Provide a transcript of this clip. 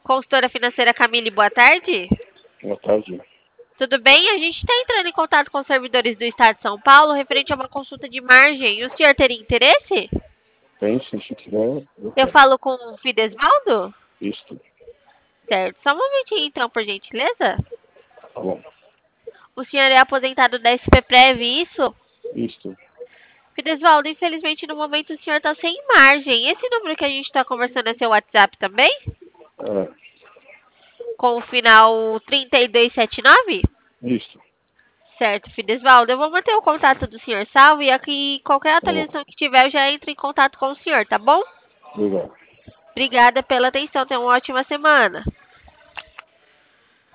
Consultora financeira Camille, boa tarde. Boa tarde. Tudo bem? A gente está entrando em contato com os servidores do Estado de São Paulo referente a uma consulta de margem. O senhor teria interesse? Tem, se tiver, Eu quero. falo com o Fidesvaldo? Isto. Certo. Só um momentinho, então, por gentileza. Tá bom. O senhor é aposentado da SPPrev, isso? Isto. Fidesvaldo, infelizmente, no momento o senhor está sem margem. Esse número que a gente está conversando é seu WhatsApp também? É, Com o final 3279? isto. Certo, Fidesvaldo. Eu vou manter o contato do senhor salvo e aqui qualquer Tá bom. atualização que tiver eu já entro em contato com o senhor, tá bom? Obrigado. Obrigada pela atenção. Tenha uma ótima semana.